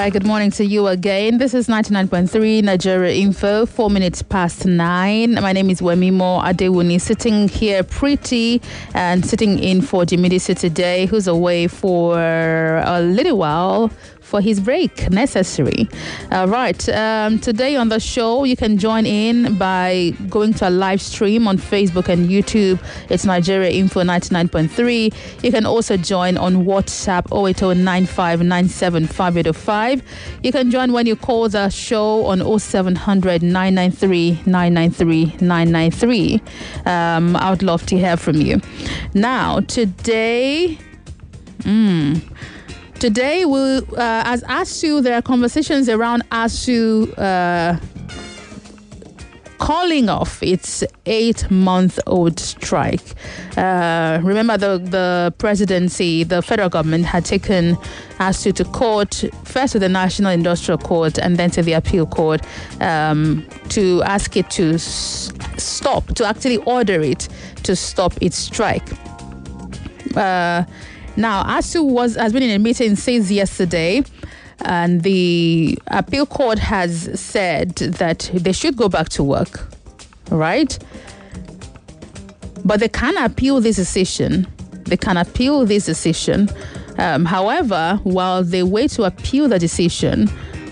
right, good morning to you again. This is 99.3 Nigeria Info, 4 minutes past 9. My name is Wemimo Adewuni, sitting here pretty and sitting in for Jimidisi today, who's away for a little while for his break necessary. Right. Today on the show, you can join in by going to a live stream on Facebook and YouTube. It's Nigeria Info 99.3. You can also join on WhatsApp 08095975805. You can join when you call the show on 0700 993 993 993. I would love to hear from you. Now, today, as ASUU, there are conversations around ASUU calling off its 8-month-old strike. Remember, the presidency, the federal government had taken ASUU to court, first to the National Industrial Court and then to the Appeal Court, to ask it to stop, to actually order it to stop its strike. Now, ASUU has been in a meeting since yesterday, and the appeal court has said that they should go back to work, right? But they can appeal this decision. However, while they wait to appeal the decision,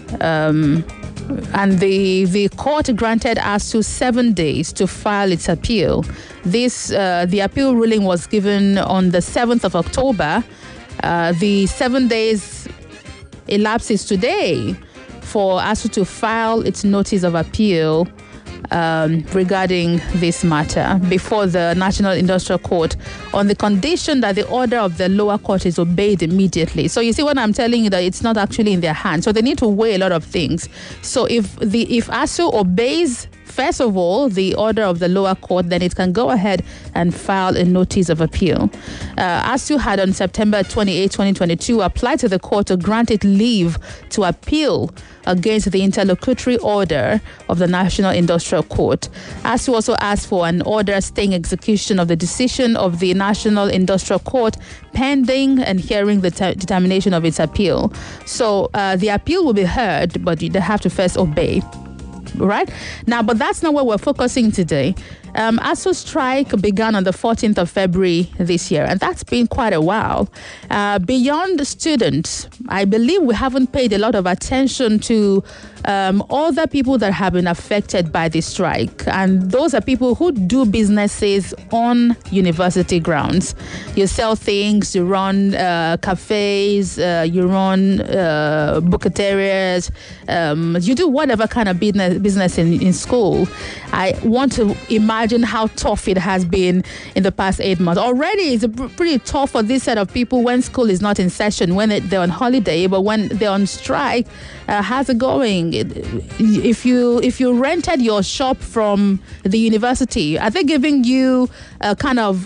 and the court granted ASUU 7 days to file its appeal. The appeal ruling was given on the 7th of October. The 7 days elapses today for ASUU to file its notice of appeal regarding this matter before the National Industrial Court, on the condition that the order of the lower court is obeyed immediately. So you see what I'm telling you, that it's not actually in their hands. So they need to weigh a lot of things. So if ASUU obeys, first of all, the order of the lower court, then it can go ahead and file a notice of appeal. ASUU had on September 28, 2022, applied to the court to grant it leave to appeal against the interlocutory order of the National Industrial Court. ASUU also asked for an order staying execution of the decision of the National Industrial Court pending and hearing the determination of its appeal. So the appeal will be heard, but they have to first obey. Right now, but that's not where we're focusing today. ASUU strike began on the 14th of February this year, and that's been quite a while. Beyond students, I believe we haven't paid a lot of attention to other people that have been affected by the strike, and those are people who do businesses on university grounds. You sell things, you run cafes, you run bookketerias, you do whatever kind of business in school. I want to imagine how tough it has been in the past 8 months. Already it's pretty tough for this set of people when school is not in session, when they're on holiday, but when they're on strike, how's it going? If you rented your shop from the university, are they giving you a kind of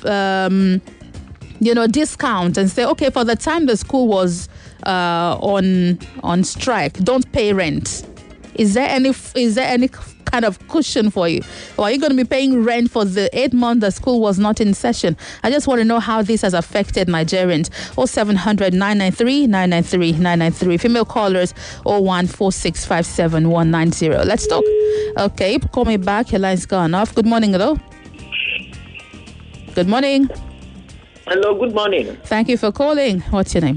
discount and say, okay, for the time the school was on strike, don't pay rent? Is there any kind of cushion for you? Or are you going to be paying rent for the 8 months the school was not in session? I just want to know how this has affected Nigerians. 0700 993 993 993. Female callers 014657190. Let's talk. Okay, call me back. Your line's gone off. Good morning, hello. Good morning. Hello, good morning. Thank you for calling. What's your name?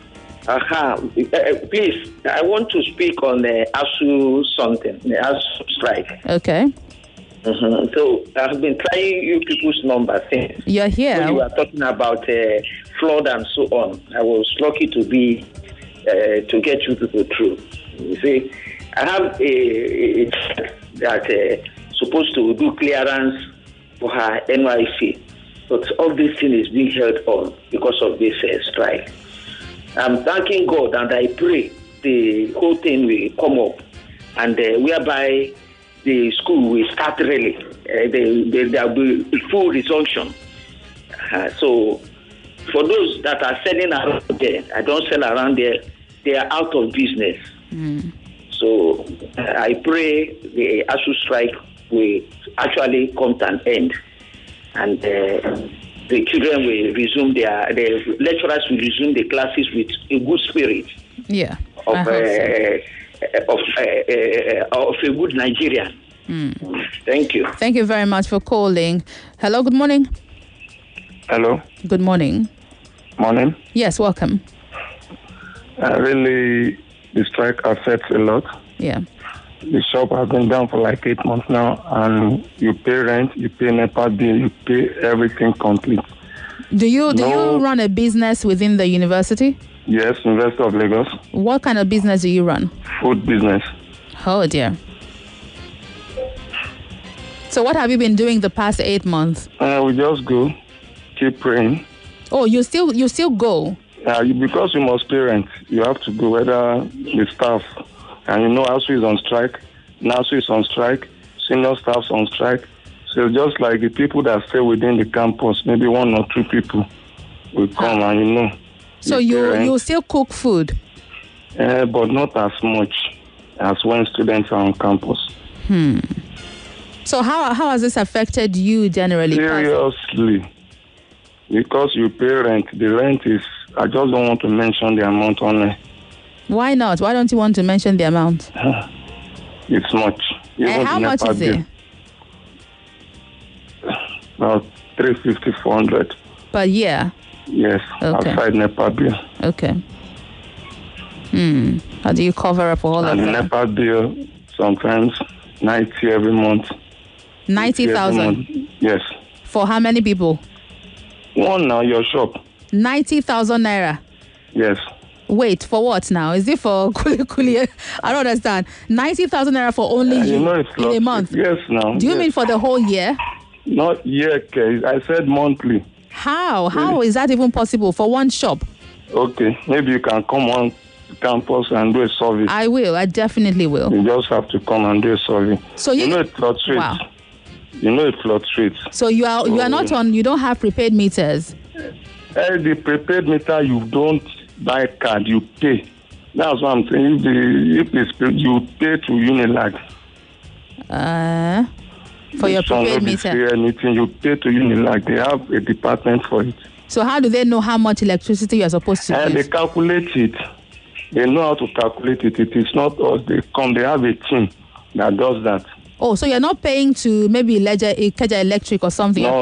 Please, I want to speak on the ASUU ASUU strike. Okay. So I've been trying you people's number since. You're here. When you were talking about flood and so on. I was lucky to to get you people through. You see, I have a that supposed to do clearance for her NYC, but all this thing is being held on because of this strike. I'm thanking God and I pray the whole thing will come up and whereby the school will start really. There will be full resumption. So for those that are selling around there, I don't sell around there, they are out of business. So I pray the ASUU strike will actually come to an end and the children will resume the lecturers will resume the classes with a good spirit. Yeah. of a good Nigerian. Thank you. Thank you very much for calling. Hello, good morning. Hello. Good morning. Morning. Yes, welcome. Really, the strike affects a lot. Yeah. The shop has been down for like 8 months now, and you pay rent, you pay NEPA bill, you pay everything complete. Do you run a business within the university? Yes, University of Lagos. What kind of business do you run? Food business. Oh dear. So what have you been doing the past 8 months? We just go, keep praying. Oh, you still go? Because you must pay rent, you have to go, whether the staff, and ASU is on strike, NASU is on strike, senior staff's on strike. So just like the people that stay within the campus, maybe 1 or 2 people will come and So you still cook food? But not as much as when students are on campus. So how has this affected you generally? Seriously. Because you pay rent. The rent is, I just don't want to mention the amount on it. Why not? Why don't you want to mention the amount? It's much. How much is it? About 350, 400. Per year? Yes, okay. Outside NEPA bill. Okay. How do you cover up all of that? And NEPA bill, sometimes 90 every month. 90,000? Yes. For how many people? One now, your shop. 90,000 naira? Yes. Wait, for what now? Is it for kuli? I don't understand. 90,000 naira for only in a month? Yes, now. Do you mean for the whole year? Not year, okay. I said monthly. How? How is that even possible for one shop? Okay, maybe you can come on campus and do a survey. I will. I definitely will. You just have to come and do a survey. So it fluctuates. Wow. It fluctuates. So you are not on. You don't have prepaid meters. The prepaid meter, you don't buy card. You pay. That's what I'm saying. If you pay to Unilag. For your prepaid meter. Anything you pay to Unilag, they have a department for it. So how do they know how much electricity you are supposed to use? They calculate it. They know how to calculate it. It is not us. They have a team that does that. Oh, so you're not paying to maybe Ikeja Electric or something? No.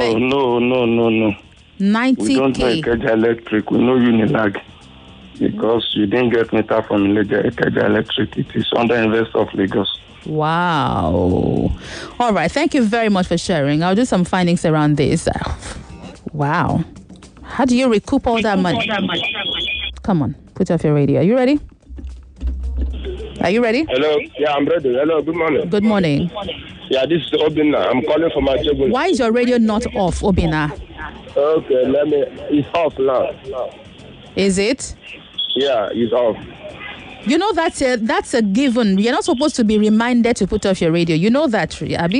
90K. We don't know Ikeja Electric. We know Unilag. Because you didn't get meter from Ikeja Electric. It is under University of Lagos. Wow. All right. Thank you very much for sharing. I'll do some findings around this. Wow. How do you recoup all that money? Come on. Put off your radio. Are you ready? Are you ready? Hello. Yeah, I'm ready. Hello. Good morning. Good morning. Yeah, this is Obina. I'm calling from my table. Why is your radio not off, Obina? Okay, it's off now. Is it? Yeah, it's off. You know that's a given. You're not supposed to be reminded to put off your radio. You know that, Abby?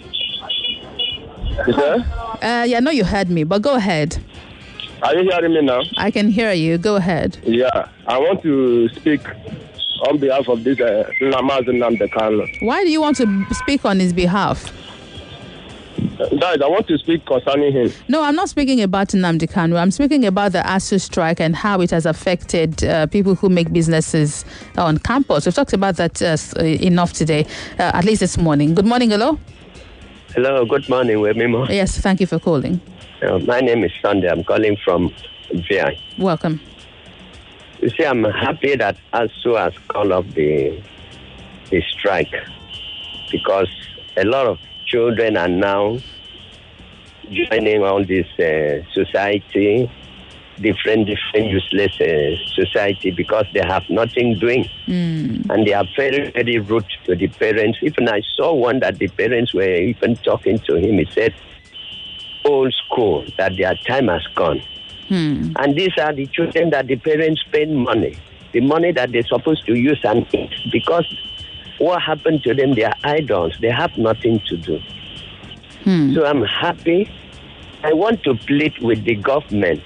Is that? I know you heard me, but go ahead. Are you hearing me now? I can hear you. Go ahead. Yeah, I want to speak on behalf of this Mazi Nnamdi Kanu. Why do you want to speak on his behalf? Guys, I want to speak concerning him. No, I'm not speaking about Nnamdi Kanu. I'm speaking about the ASU strike and how it has affected people who make businesses on campus. We've talked about that enough today, at least this morning. Good morning, hello? Hello, good morning, Wemimo. Yes, thank you for calling. My name is Sunday. I'm calling from VI. Welcome. You see, I'm happy that ASU has called off the strike because a lot of children are now joining all this society, different useless society because they have nothing doing. And they are very, very rude to the parents. Even I saw one that the parents were even talking to him. He said, old school, that their time has gone. And these are the children that the parents spend money, the money that they're supposed to use and eat, because what happened to them, they are idols. They have nothing to do. So I'm happy. I want to plead with the government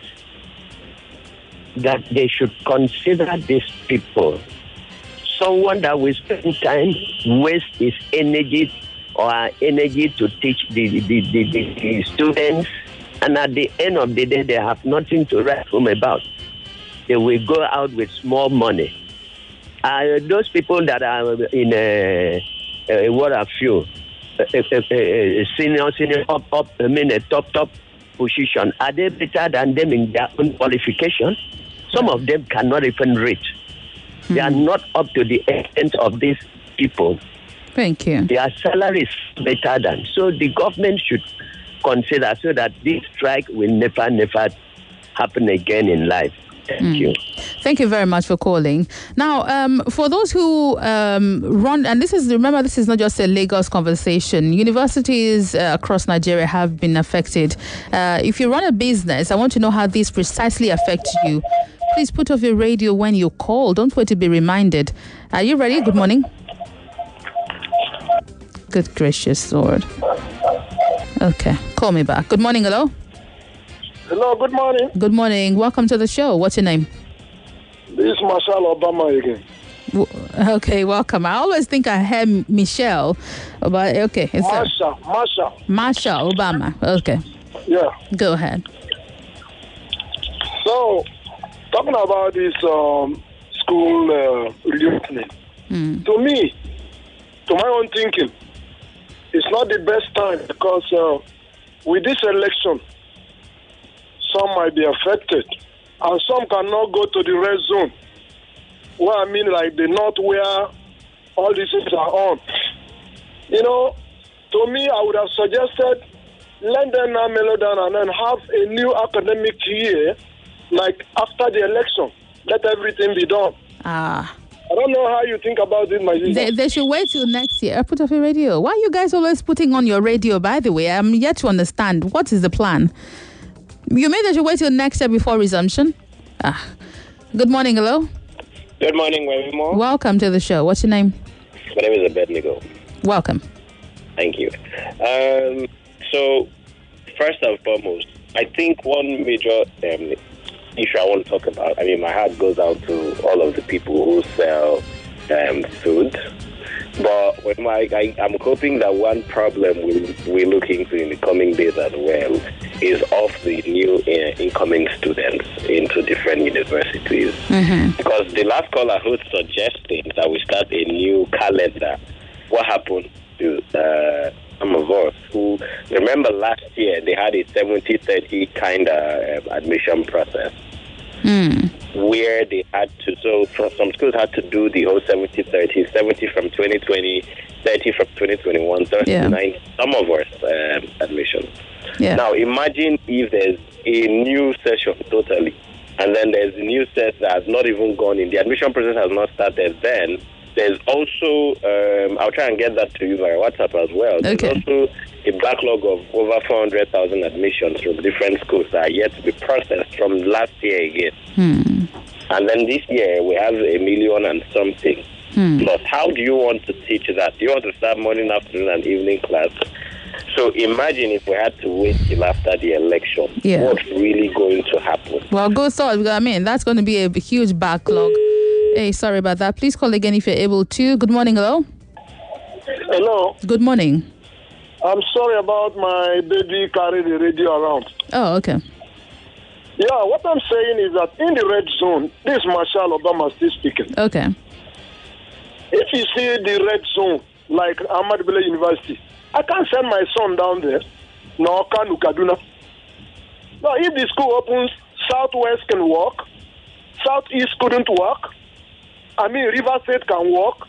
that they should consider these people. Someone that will spend time, waste his energy or energy to teach the students, and at the end of the day, they have nothing to write home about. They will go out with small money. those people that are in what have you, senior up, a top position, are they better than them in their own qualification? Some of them cannot even read. They are not up to the extent of these people. Thank you. Their salary is better than. So the government should consider so that this strike will never happen again in life. Thank you. Thank you very much for calling. Now, for those who run, and this is not just a Lagos conversation. Universities across Nigeria have been affected. If you run a business, I want to know how this precisely affects you. Please put off your radio when you call. Don't wait to be reminded. Are you ready? Good morning. Good gracious Lord. Okay, call me back. Good morning, hello? Hello, good morning. Good morning. Welcome to the show. What's your name? This is Marshall Obama again. Okay, welcome. I always think I heard Michelle, but okay. Marshall Obama. Okay. Yeah. Go ahead. So, talking about this school reopening, to me, to my own thinking, it's not the best time because with this election, some might be affected, and some cannot go to the red zone. Well, I mean, like the north where all these things are on. You know, to me, I would have suggested let them now mellow down and then have a new academic year, like after the election. Let everything be done. I don't know how you think about it, my sister. They should wait till next year. Put off your radio. Why are you guys always putting on your radio, by the way? I'm yet to understand. What is the plan? You mean they should wait till next year before resumption? Good morning, hello? Good morning, Wemimo. Welcome to the show. What's your name? My name is Abednego. Welcome. Thank you. So, first and foremost, I think one major issue I want to talk about, I mean, my heart goes out to all of the people who sell food. But I'm hoping that one problem we look into in the coming days as well is of the new incoming students into different universities. Because the last caller who's suggesting that we start a new calendar, what happened to some of us who remember last year they had a 70-30 kind of admission process. Where they had to, some schools had to do the whole 70-30, 70 from 2020, 30 from 2021, 39, some of us admissions. Now, imagine if there's a new session totally, and then there's a new set that has not even gone in. The admission process has not started then. There's also, I'll try and get that to you via WhatsApp as well. There's also a backlog of over 400,000 admissions from different schools that are yet to be processed from last year again. And then this year, we have 1 million and something. Plus, how do you want to teach that? Do you want to start morning, afternoon, and evening class? So imagine if we had to wait till after the election. What's really going to happen? Well, good thought. I mean, that's going to be a huge backlog. Hey, sorry about that. Please call again if you're able to. Good morning, hello? Hello. Good morning. I'm sorry about my baby carrying the radio around. Oh, okay. Yeah, what I'm saying is that in the red zone, this is Marshall Obama still speaking. Okay. If you see the red zone, like Ahmad Bello University, I can't send my son down there. No, Kanu Kaduna. Now, if the school opens, Southwest can work. Southeast couldn't work. I mean, River State can work.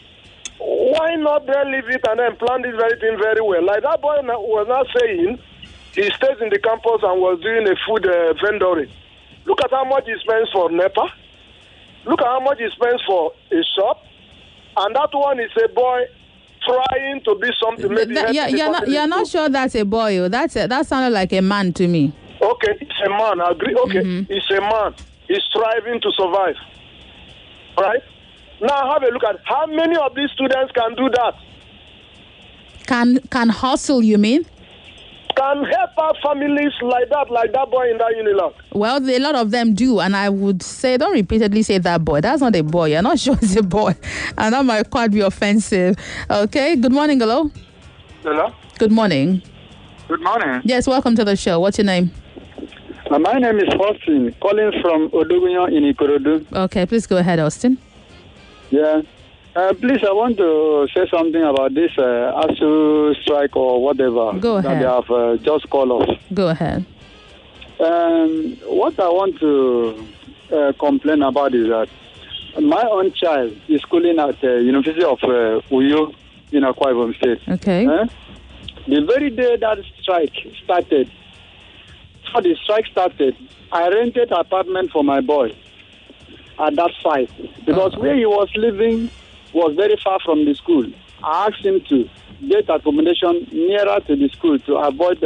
Why not then leave it and then plan this very thing very well? Like that boy was not saying he stays in the campus and was doing a food vendoring. Look at how much he spends for NEPA. Look at how much he spends for a shop. And that one is a boy trying to be something. You're not sure that's a boy. Oh. That sounded like a man to me. Okay, it's a man. I agree. Okay, it's a man. He's striving to survive. Right? Now have a look at how many of these students can do that. Can hustle, you mean? Can help our families like that boy in that Unilag. Well, a lot of them do, and I would say, don't repeatedly say that boy. That's not a boy. You're not sure it's a boy. And that might quite be offensive. Okay, good morning, hello? Hello? Good morning. Good morning. Yes, welcome to the show. What's your name? My name is Austin, calling from Odogunyo in Ikorodu. Okay, please go ahead, Austin. Yeah. Please, I want to say something about this ASU strike or whatever Go ahead. that they have just called off. Go ahead. What I want to complain about is that my own child is schooling at the University of Uyo in Akwa Ibom State. Okay. The very day that strike started, before the strike started, I rented an apartment for my boy at that site because where he was living was very far from the school. I asked him to get accommodation nearer to the school to avoid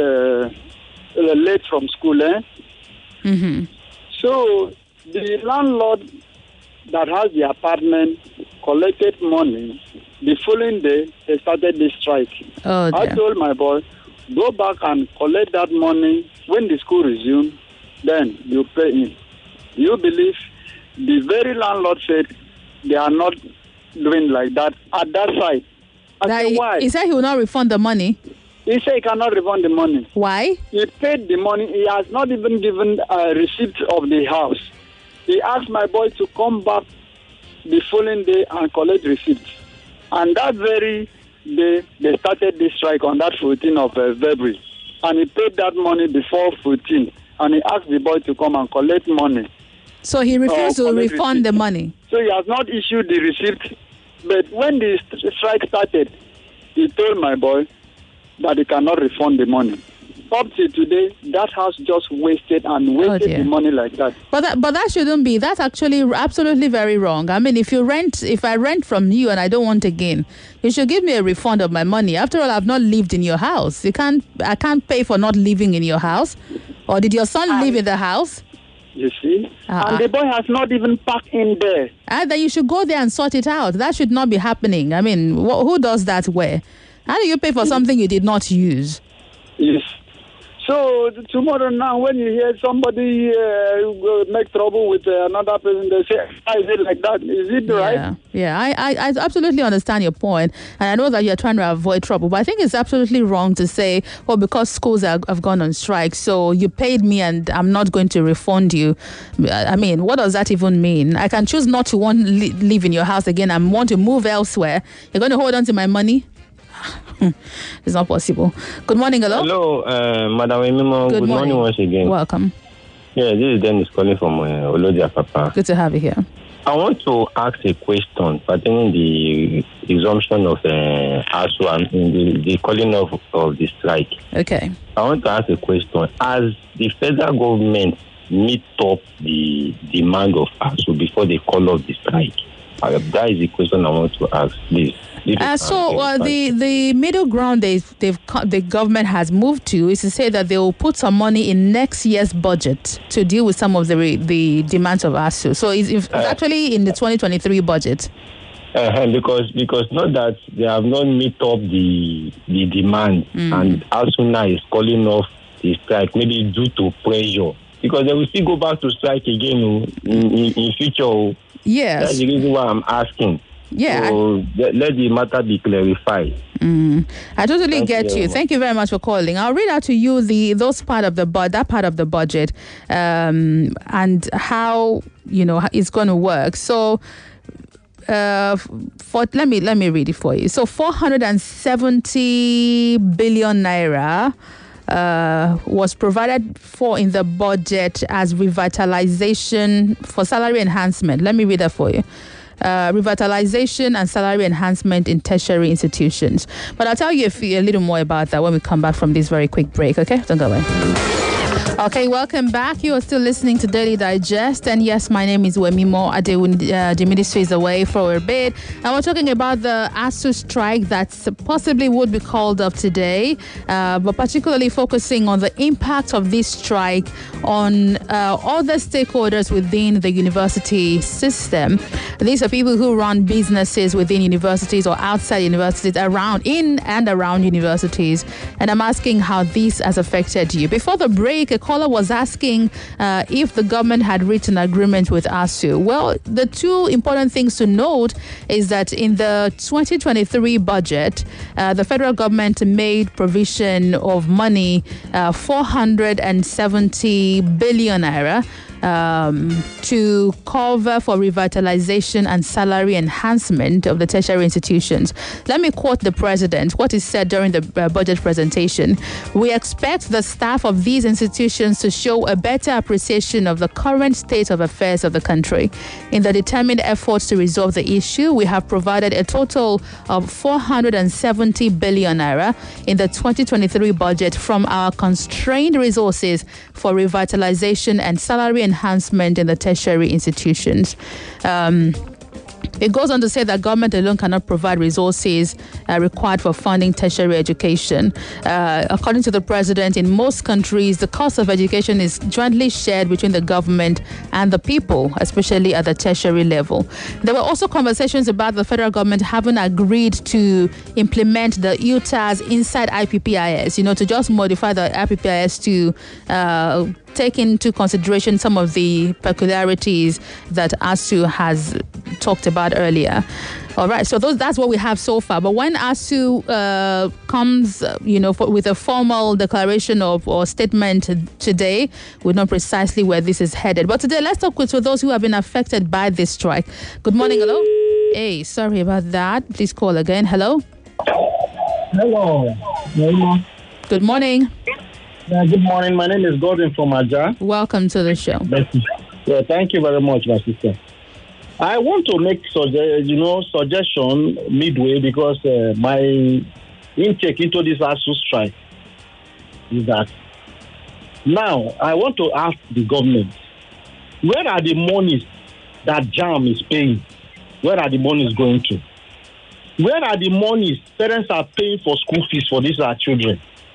late from school. Mm-hmm. So the landlord that has the apartment collected money. The following day, they started this strike. Oh, I dear. told my boy, go back and collect that money when the school resumes, then you pay him. You believe the very landlord said they are not doing like that at that site. I said, why? He said he will not refund the money. He said he cannot refund the money. Why? He paid the money. He has not even given a receipt of the house. He asked my boy to come back the following day and collect receipts. And that very day, they started this strike on that 14th of February. And he paid that money before 14. And he asked the boy to come and collect money. So he refused to refund the money. So he has not issued the receipt. But when the strike started, he told my boy that he cannot refund the money. Up to today, that house just wasted the money like that. But that shouldn't be. That's actually absolutely very wrong. I mean, if I rent from you and I don't want again, you should give me a refund of my money. After all, I've not lived in your house. I can't pay for not living in your house. Or did your son live in the house? You see? And the boy has not even parked in there. Then you should go there and sort it out. That should not be happening. I mean, who does that where? How do you pay for something you did not use? Yes. So tomorrow now, when you hear somebody make trouble with another person, they say, "Why is it like that? Is it right?" Yeah. I absolutely understand your point, and I know that you're trying to avoid trouble. But I think it's absolutely wrong to say, "Oh, because schools have gone on strike, so you paid me and I'm not going to refund you." I mean, what does that even mean? I can choose not to want to live in your house again and want to move elsewhere. You're going to hold on to my money? It's not possible. Good morning, hello. Hello, Madam Emimo. Good morning once again. Welcome. Yeah, this is Dennis calling from Olodia Papa. Good to have you here. I want to ask a question pertaining the resumption of ASU and the calling of the strike. Okay. I want to ask a question. As the federal government meet up the demand of ASU before they call off the strike? That is the question I want to ask, please. The middle ground the government has moved to is to say that they will put some money in next year's budget to deal with some of the demands of ASU. So it's actually in the 2023 budget. Because not that they have not met up the demand and ASU now is calling off the strike, maybe due to pressure. Because they will still go back to strike again in future. Yes. That's the reason why I'm asking. Yeah. So let the matter be clarified. I totally get you. Thank you very much for calling. I'll read out to you that part of the budget and how it's going to work. So let me read it for you. So 470 billion naira was provided for in the budget as revitalization for salary enhancement. Let me read that for you. Revitalization and salary enhancement in tertiary institutions. But I'll tell you a little more about that when we come back from this very quick break, okay? Don't go away. Okay, welcome back. You are still listening to Daily Digest. And yes, my name is Wemimo Adewundi. The ministry is away for a bit. And we're talking about the ASU strike that possibly would be called off today, but particularly focusing on the impact of this strike on other stakeholders within the university system. These are people who run businesses within universities or outside universities, in and around universities. And I'm asking how this has affected you. Before the break, a caller was asking if the government had reached an agreement with ASU. Well, the two important things to note is that in the 2023 budget, the federal government made provision of money, 470 billion naira, to cover for revitalization and salary enhancement of the tertiary institutions. Let me quote the president, what he said during the budget presentation. We expect the staff of these institutions to show a better appreciation of the current state of affairs of the country. In the determined efforts to resolve the issue, we have provided a total of 470 billion naira in the 2023 budget from our constrained resources for revitalization and salary enhancement in the tertiary institutions. It goes on to say that government alone cannot provide resources required for funding tertiary education. According to the president, in most countries, the cost of education is jointly shared between the government and the people, especially at the tertiary level. There were also conversations about the federal government having agreed to implement the UTAS inside IPPIS, to just modify the IPPIS to take into consideration some of the peculiarities that ASU has talked about earlier. All right, so that's what we have so far. But when ASU comes, with a formal declaration or statement today, we know precisely where this is headed. But today, let's talk with those who have been affected by this strike. Good morning, hello. Hey, sorry about that. Please call again. Hello. Hello. Good morning. Good morning. My name is Gordon from Aja. Welcome to the show. Yeah, thank you very much, my sister. I want to make suggestion midway because my intake into this ASU strike is that now I want to ask the government, where are the monies that JAM is paying? Where are the monies going to? Where are the monies parents are paying for school fees for these children?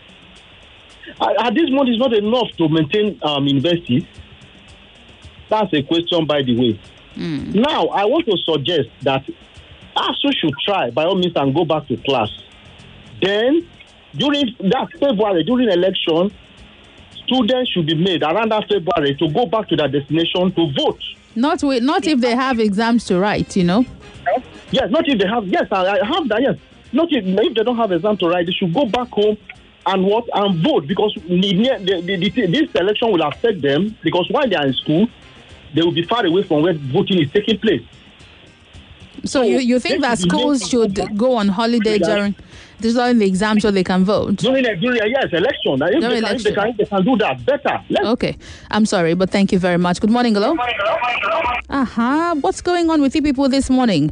Are these monies not enough to maintain universities? That's a question, by the way. Now, I want to suggest that ASU should try, by all means, and go back to class. Then, during that February, during election, students should be made around that February to go back to their destination to vote. Not if they have exams to write, Yes, not if they have. Yes, I have that, yes. Not if they don't have exams to write, they should go back home and vote, because this election will affect them, because while they are in school, they will be far away from where voting is taking place. So you think that schools should go on holiday during the exam so they can vote? During election. If they can do that better. Okay. I'm sorry, but thank you very much. Good morning, hello. What's going on with you people this morning?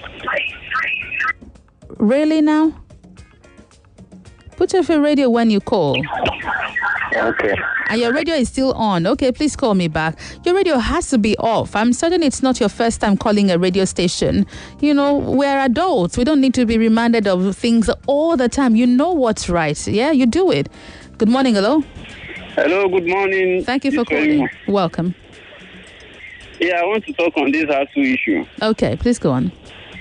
Really now? Put off your radio when you call. Okay. And your radio is still on. Okay, please call me back. Your radio has to be off. I'm certain it's not your first time calling a radio station. We're adults. We don't need to be reminded of things all the time. You know what's right. Yeah, you do it. Good morning, hello. Hello, good morning. Thank you for calling. Welcome. Yeah, I want to talk on this ASU issue. Okay, please go on.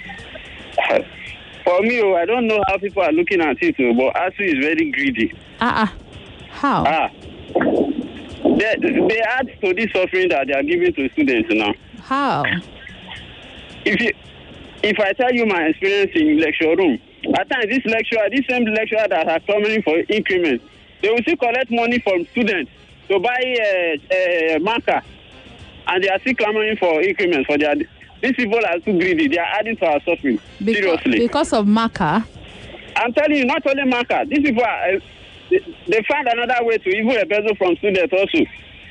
For me, I don't know how people are looking at it, but ASU is very greedy. How? They add to this offering that they are giving to students now. How? If I tell you my experience in lecture room, at times this same lecturer that are coming for increments, they will still collect money from students to buy a marker, and they are still clamoring for increments for their. These people are too greedy. They are adding to our suffering. Seriously. Because of marker? I'm telling you, not only marker. These people are. They find another way to even embezzle from students also.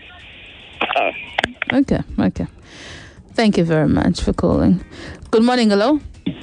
Okay. Thank you very much for calling. Good morning, hello.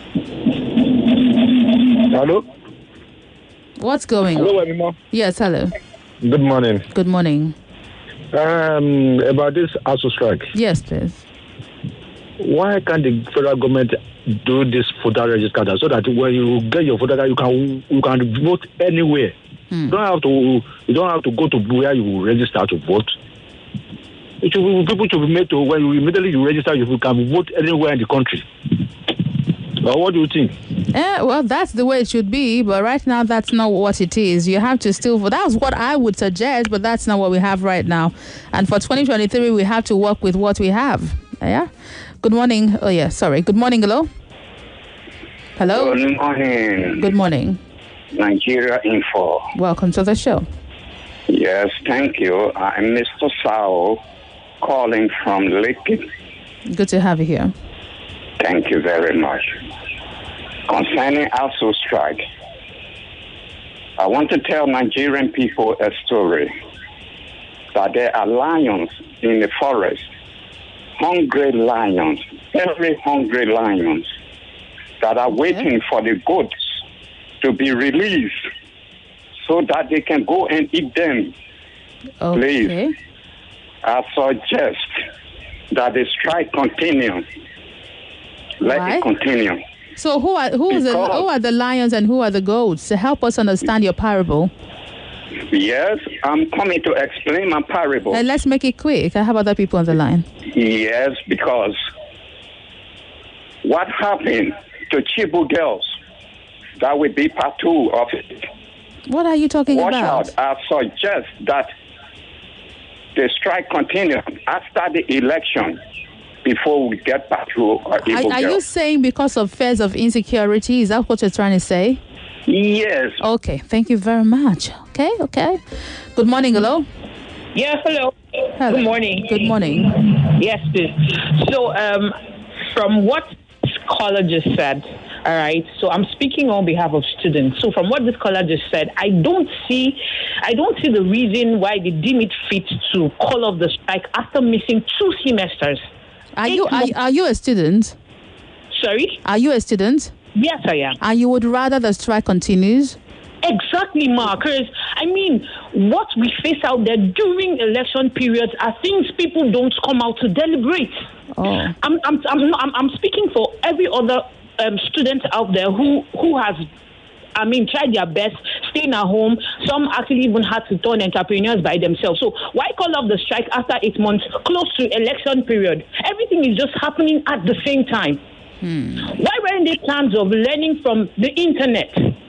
Hello. What's going on? Hello, Anima. Yes, hello. Good morning. Good morning. About this ASU strike. Yes, please. Why can't the federal government do this voter register so that when you get your voter card, you can vote anywhere? You don't have to go to where you register to vote. People should be made to when you immediately register, you can vote anywhere in the country. What do you think? Well, that's the way it should be, but right now that's not what it is. You have to still vote. That's what I would suggest, but that's not what we have right now. And for 2023, we have to work with what we have. Yeah. Good morning. Oh yeah, sorry. Good morning. Hello. Hello. Good morning. Good morning. Nigeria Info. Welcome to the show. Yes, thank you. I'm Mr. Sao calling from Lekki. Good to have you here. Thank you very much. Concerning ASU strike, I want to tell Nigerian people a story that there are lions in the forest, hungry lions, very hungry lions that are waiting for the goats to be released so that they can go and eat them. Okay. Please, I suggest that the strike continue. Let it continue. So who are the lions and who are the goats? To help us understand your parable. Yes, I'm coming to explain my parable. And let's make it quick. I have other people on the line. Yes, because what happened to Chibu girls, that will be part 2 of it. What are you talking about? Watch out. I suggest that the strike continue after the election before we get back to our Are you saying because of fears of insecurity? Is that what you're trying to say? Yes. Okay, thank you very much. Okay. Good morning, hello. Yes, hello. Good morning. Good morning. Yes, please. So, from what this caller just said, all right, so I'm speaking on behalf of students. So from what this caller just said, I don't see the reason why they deem it fit to call off the strike after missing 2 semesters. Are you a student? Sorry? Are you a student? Yes, I am. And you would rather the strike continues? Exactly, Marcus. I mean, what we face out there during election periods are things people don't come out to deliberate. Oh. I'm speaking for every other student out there who has, tried their best, staying at home. Some actually even had to turn entrepreneurs by themselves. So why call off the strike after 8 months, close to election period? Everything is just happening at the same time. Why weren't there plans of learning from the internet?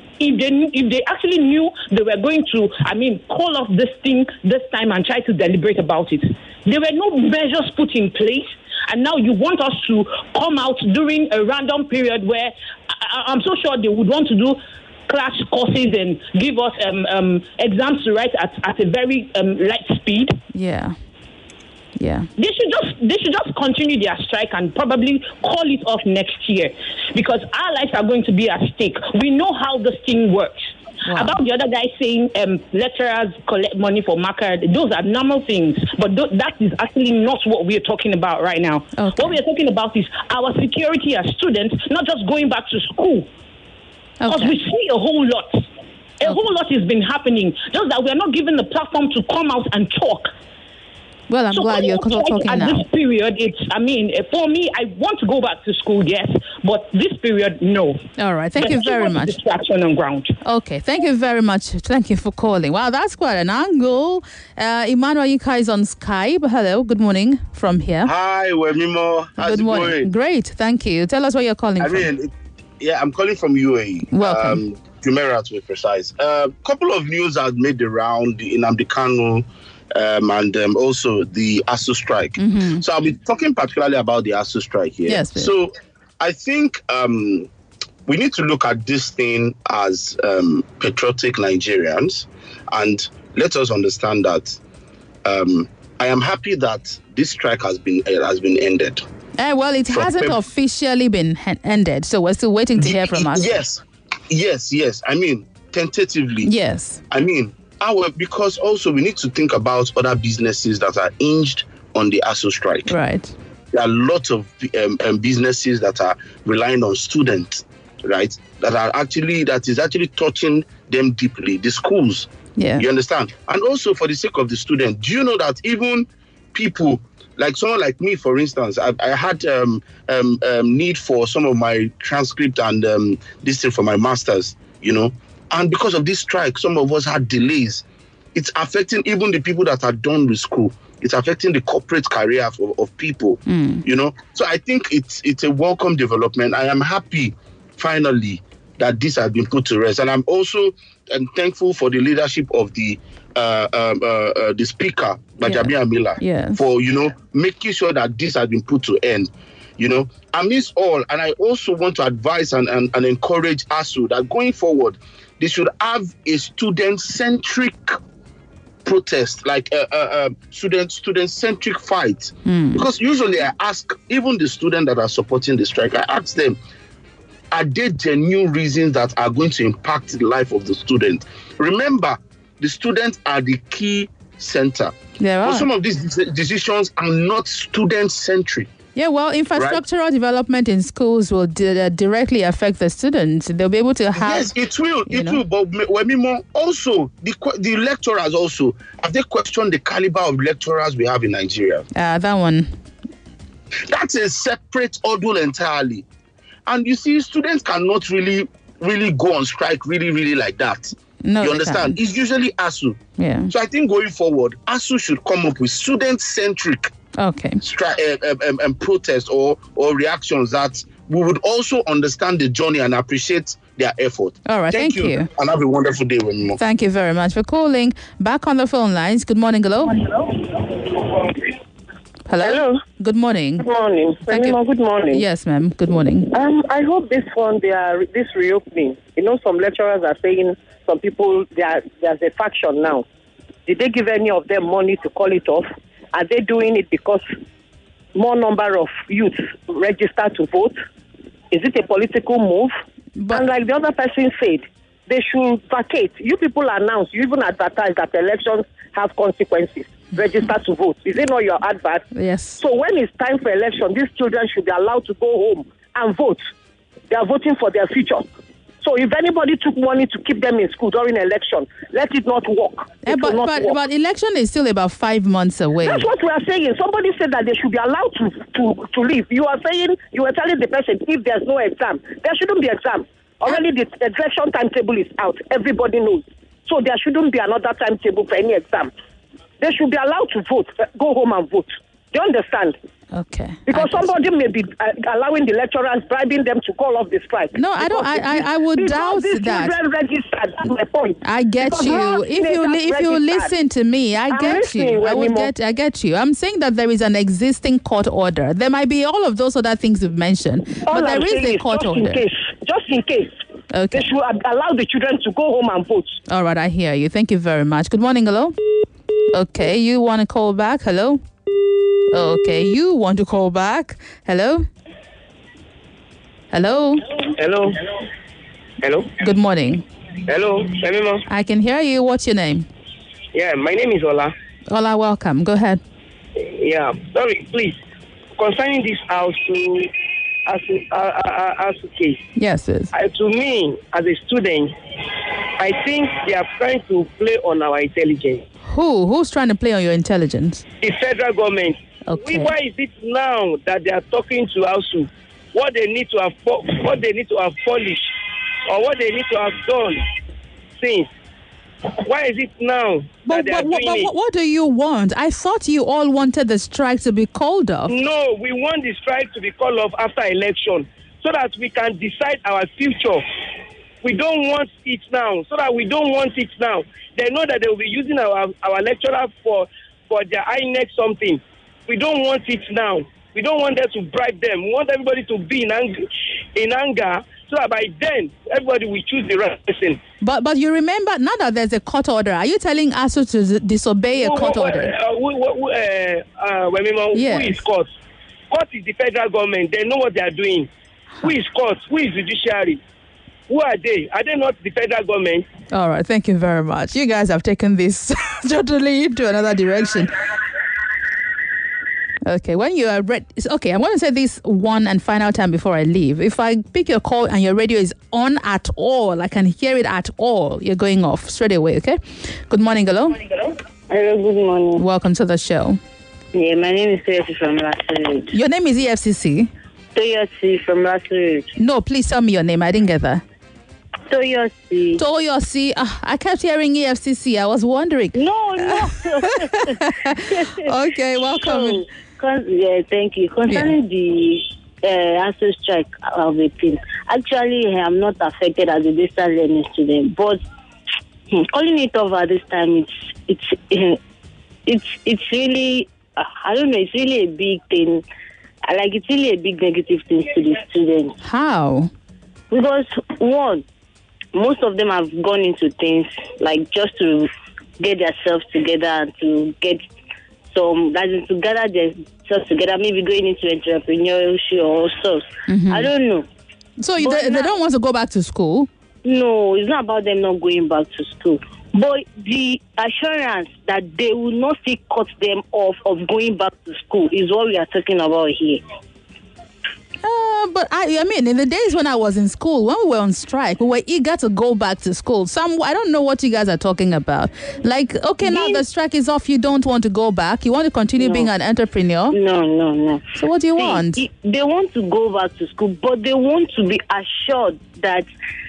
If they actually knew they were going to, call off this thing this time and try to deliberate about it. There were no measures put in place. And now you want us to come out during a random period where I'm so sure they would want to do crash courses and give us exams to write at a very light speed. Yeah. They should just continue their strike and probably call it off next year because our lives are going to be at stake. We know how this thing works. Wow. About the other guy saying lecturers collect money for marker, those are normal things, but that is actually not what we are talking about right now. Okay. What we are talking about is our security as students, not just going back to school. Because we see a whole lot. A whole lot has been happening, just that we are not given the platform to come out and talk. Well, I'm glad you're talking at now. This period, for me, I want to go back to school, yes, but this period, no. All right, thank you very much. Distraction on ground. Okay, thank you very much. Thank you for calling. Wow, that's quite an angle. Emmanuel Yika is on Skype. Hello, good morning from here. Hi, Wemimo. How's good morning. Going? Great, thank you. Tell us where you're calling from. I'm calling from UAE. Welcome. Jumeirah, to be precise. Couple of news have made the round in Nnamdi Kanu. And also the ASU strike. Mm-hmm. So I'll be talking particularly about the ASU strike here. Yes, please. So I think we need to look at this thing as patriotic Nigerians, and let us understand that I am happy that this strike has been ended. Well, it hasn't officially been ended, so we're still waiting to hear from us. Yes. I mean, tentatively. Yes. I mean, because also we need to think about other businesses that are hinged on the ASU strike. Right. There are lots of businesses that are relying on students, right? That is actually touching them deeply. The schools. Yeah. You understand? And also for the sake of the student, do you know that even people like someone like me, for instance, I had need for some of my transcript and this thing for my masters, And because of this strike, some of us had delays. It's affecting even the people that are done with school. It's affecting the corporate career of people, So I think it's a welcome development. I am happy, finally, that this has been put to rest. And I'm also thankful for the leadership of the speaker, Bajabi Amila, for, making sure that this has been put to end. Amidst all, and I also want to advise and encourage ASU that going forward, they should have a student-centric protest, like a student-centric fight. Because usually I ask, even the students that are supporting the strike, I ask them, are there genuine reasons that are going to impact the life of the student? Remember, the students are the key center. But some of these decisions are not student-centric. Yeah, well, infrastructural development in schools will directly affect the students. They'll be able to have... Yes, it will. It will. But also, the lecturers also, have they questioned the caliber of lecturers we have in Nigeria? That one. That's a separate ordeal entirely. And you see, students cannot really go on strike really like that. No, you understand? It's usually ASU. Yeah. So I think going forward, ASU should come up with student-centric protest or reactions that we would also understand the journey and appreciate their effort. All right, thank you. And have a wonderful day, Wemimo. Thank you very much for calling. Back on the phone lines. Good morning, hello. Hello. Good morning. Good morning. Wemimo, good morning. Yes, ma'am. Good morning. I hope this reopening. Some lecturers are saying some people there's a faction now. Did they give any of them money to call it off? Are they doing it because more number of youths register to vote? Is it a political move? And like the other person said, they should vacate. You people announce, you even advertise that elections have consequences. Register to vote. Is it not your advert? Yes. So when it's time for election, these children should be allowed to go home and vote. They are voting for their future. So if anybody took money to keep them in school during election, let it not work. But election is still about 5 months away. That's what we are saying. Somebody said that they should be allowed to leave. You are telling the person if there's no exam, there shouldn't be exam. Already the election timetable is out. Everybody knows. So there shouldn't be another timetable for any exam. They should be allowed to vote, go home and vote. Do you understand? Okay. Because somebody may be allowing the lecturers, bribing them to call off the strike. No, I don't. I would doubt that. Children registered. That's my point. I get you. If you listen to me, I get you. I get you. I'm saying that there is an existing court order. There might be all of those other things you've mentioned, but there is a court order. Just in case. Okay. They should allow the children to go home and vote. All right, I hear you. Thank you very much. Good morning. Hello. Okay, you want to call back? Hello. Okay, you want to call back? Hello? Hello? Hello? Hello? Good morning. Hello? Wemimo? I can hear you. What's your name? Yeah, my name is Ola. Ola, welcome. Go ahead. Yeah, sorry, please. Concerning this ASU case. Yes, yes. To me, as a student, I think they are trying to play on our intelligence. Who's trying to play on your intelligence? The federal government. Okay. Why is it now that they are talking to ASU? What they need to have polished, or what they need to have done since? Why is it now that they are doing it? What do you want? I thought you all wanted the strike to be called off. No, we want the strike to be called off after election so that we can decide our future. We don't want it now, so that we don't want it now. They know that they will be using our lecturer for their INEC something. We don't want it now. We don't want them to bribe them. We want everybody to be in anger so that by then everybody will choose the right person. But you remember, now that there's a court order, are you telling ASU to disobey a court order? Yes. Who is court? Court is the federal government. They know what they are doing. Who is court? Who is judiciary? Who are they? Are they not the federal government? All right, thank you very much. You guys have taken this totally into another direction. Okay, when you are ready, okay, I'm going to say this one and final time before I leave. If I pick your call and your radio is on at all, I can hear it at all, you're going off straight away, okay? Good morning, hello. Hello, good morning. Welcome to the show. Yeah, my name is Toyosi from Lasseridge. Your name is EFCC? Toyosi from Lasseridge. No, please tell me your name. I didn't get that. Toyosi. I kept hearing EFCC. I was wondering. No. Okay, welcome. Thank you. Concerning the ASU strike of the team, actually, I'm not affected as a distance learning student, but calling it off at this time, it's really, I don't know, it's really a big thing. It's really a big negative thing to the students. How? Because one, most of them have gone into things like just to get themselves together and to get to gather themselves together, maybe going into entrepreneurship or so. I don't know. So they don't want to go back to school? No, it's not about them not going back to school. But the assurance that they will not still cut them off of going back to school is what we are talking about here. But I mean, in the days when I was in school, when we were on strike, we were eager to go back to school. I don't know what you guys are talking about. Like, okay, now the strike is off. You don't want to go back. You want to continue being an entrepreneur? No. So what do you want? They want to go back to school, but they want to be assured that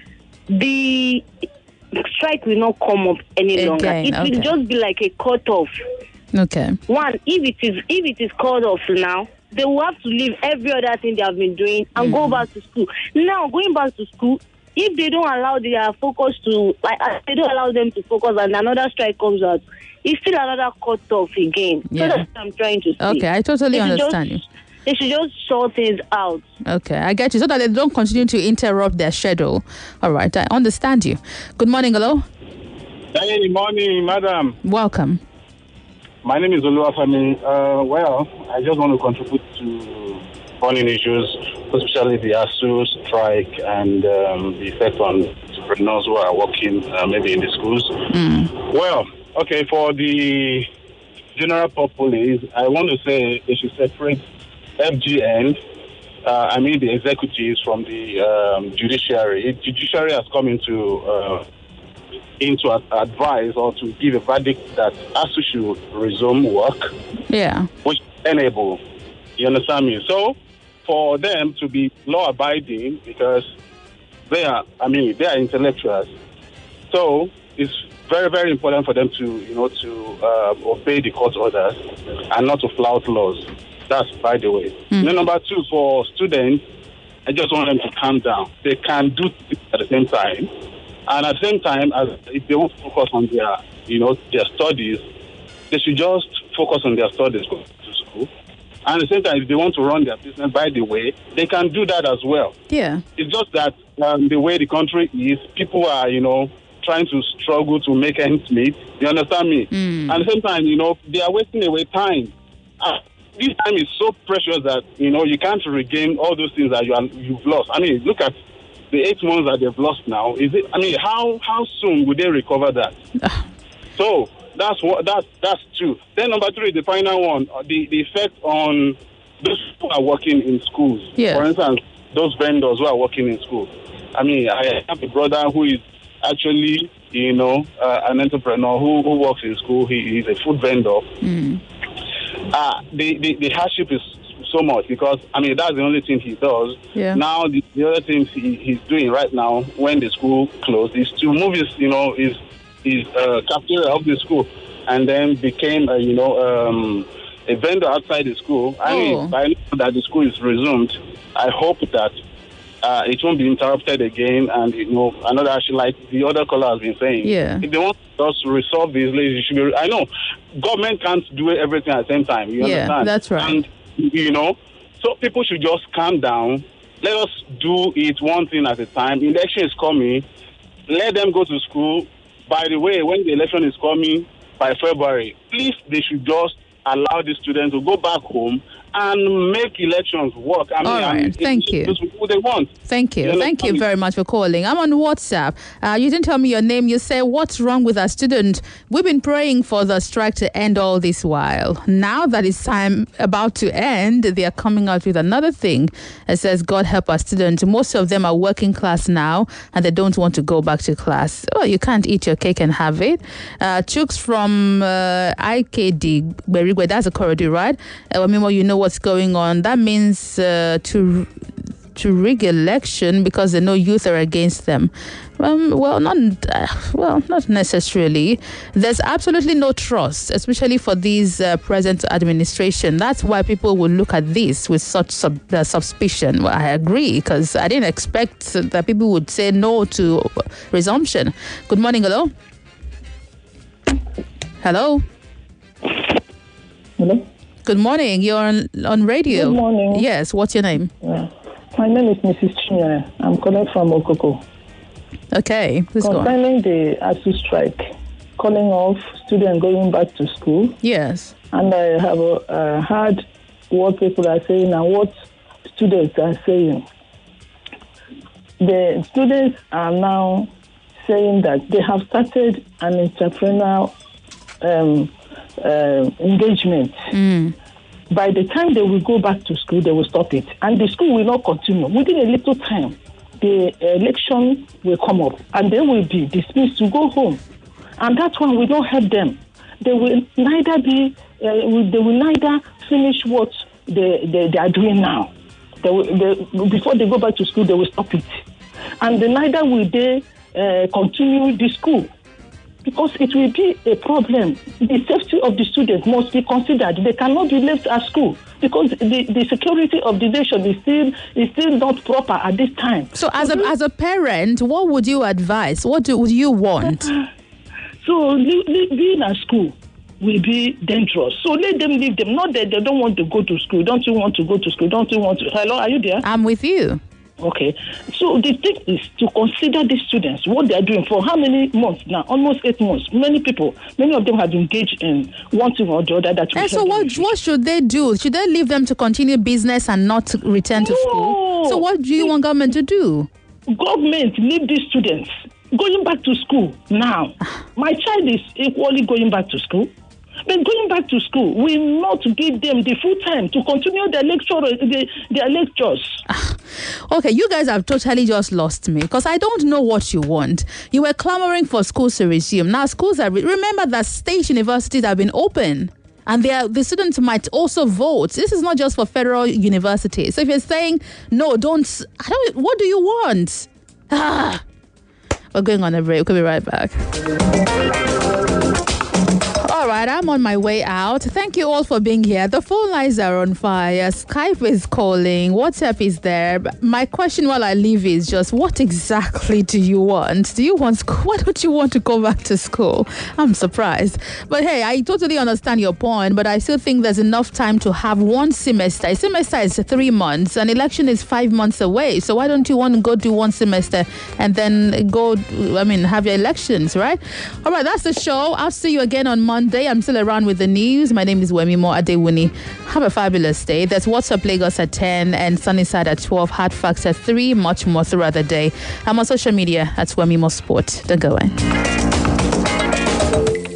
the strike will not come up any longer. It will just be like a cutoff. Okay. One, if it is cut off now, they will have to leave every other thing they have been doing and go back to school. Now, going back to school, if they don't allow their focus to, they don't allow them to focus and another strike comes out, it's still another cut-off again. Yeah. So that's what I'm trying to say. Okay, I totally understand you. They should just sort things out. Okay, I get you. So that they don't continue to interrupt their schedule. All right, I understand you. Good morning, hello. Good morning, madam. Welcome. My name is Oluwafemi. I just want to contribute to burning issues, especially the ASU strike and the effect on entrepreneurs who are working maybe in the schools. Well, okay, for the general populace, I want to say they should separate FGN, the executives from the judiciary. The judiciary has come into advise or to give a verdict that ASU should resume work. Yeah. Which enable. You understand me? So for them to be law abiding, because they are intellectuals. So it's very, very important for them to obey the court orders and not to flout laws. That's by the way. Then number two, for students, I just want them to calm down. They can do things at the same time. And at the same time, if they want to focus on their studies, they should just focus on their studies, go to school. And at the same time, if they want to run their business, by the way, they can do that as well. Yeah. It's just that the way the country is, people are, trying to struggle to make ends meet. You understand me? And at the same time, they are wasting away time. This time is so precious that, you can't regain all those things that you've lost. I mean, look at the 8 months that they've lost now. How soon will they recover that? So that's true. Then number three, the final one, the effect on those who are working in schools. Yeah. For instance, those vendors who are working in school. I have a brother who is actually, an entrepreneur who works in school. He is a food vendor. The hardship is so much because that's the only thing he does. Yeah. Now the other things he's doing right now when the school closed is to move his cafeteria of the school and then became a vendor outside the school. I know that the school is resumed. I hope that it won't be interrupted again, and another issue like the other caller has been saying. Yeah. If they want us to resolve these issues, should be. I know government can't do everything at the same time. You understand? That's right. And so people should just calm down. Let us do it one thing at a time. Election is coming. Let them go to school. By the way, when the election is coming by February, please, they should just allow the students to go back home and make elections work. All right. Thank you. Who they want. Thank you. Thank you very much for calling. I'm on WhatsApp. You didn't tell me your name. You say, what's wrong with our student? We've been praying for the strike to end all this while. Now that it's time about to end, they are coming out with another thing. It says, God help our students. Most of them are working class now and they don't want to go back to class. Well, you can't eat your cake and have it. Chooks from IKD, Berigwe, that's a corridor, right? You know what's going on. That means to rig election because they know youth are against them. Not necessarily. There's absolutely no trust, especially for these present administration. That's why people will look at this with such suspicion. Well, I agree, because I didn't expect that people would say no to resumption. Good morning, hello. Hello. Hello. Good morning. You're on radio. Good morning. Yes. What's your name? Yeah. My name is Mrs. Chinyere. I'm calling from Okoko. Okay. Please go on. Concerning the ASU strike, calling off students going back to school. Yes. And I have heard what people are saying and what students are saying. The students are now saying that they have started an entrepreneurial engagement. By the time they will go back to school, they will stop it. And the school will not continue. Within a little time, the election will come up and they will be dismissed to go home. And that's why we don't help them. They will neither finish what they are doing now. Before they go back to school, they will stop it. And neither will they continue the school, because it will be a problem. The safety of the students must be considered. They cannot be left at school because the security of the nation is still not proper at this time. So as a parent, what would you advise? What would you want? So being at school will be dangerous. So let them leave them. Not that they don't want to go to school. Don't you want to go to school? Don't you want to? Hello, are you there? I'm with you. Okay. So the thing is to consider these students, what they are doing for how many months now? Almost 8 months. Many of them have engaged in one thing or the other. And so what should they do? Should they leave them to continue business and not return to school? So what do you want government to do? Government, leave these students going back to school now. My child is equally going back to school. But going back to school will not give them the full time to continue their lectures. Okay, you guys have totally just lost me because I don't know what you want. You were clamoring for schools to resume. Now schools are... Remember that state universities have been open. And the students might also vote. This is not just for federal universities. So if you're saying, no, what do you want? We're going on a break. We'll be right back. All right, I'm on my way out. Thank you all for being here. The phone lines are on fire. Skype is calling. WhatsApp is there. My question while I leave is just, what exactly do you want? Do you want school? Why don't you want to go back to school? I'm surprised. But hey, I totally understand your point, but I still think there's enough time to have one semester. A semester is 3 months. An election is 5 months away. So why don't you want to go do one semester and then have your elections, right? All right, that's the show. I'll see you again on Monday. I'm still around with the news. My name is Wemimo Adewuni. Have a fabulous day. There's WhatsApp Lagos at 10 and Sunnyside at 12. Hard Facts at 3. Much more throughout the day. I'm on social media at Wemimo Sport. Don't go away.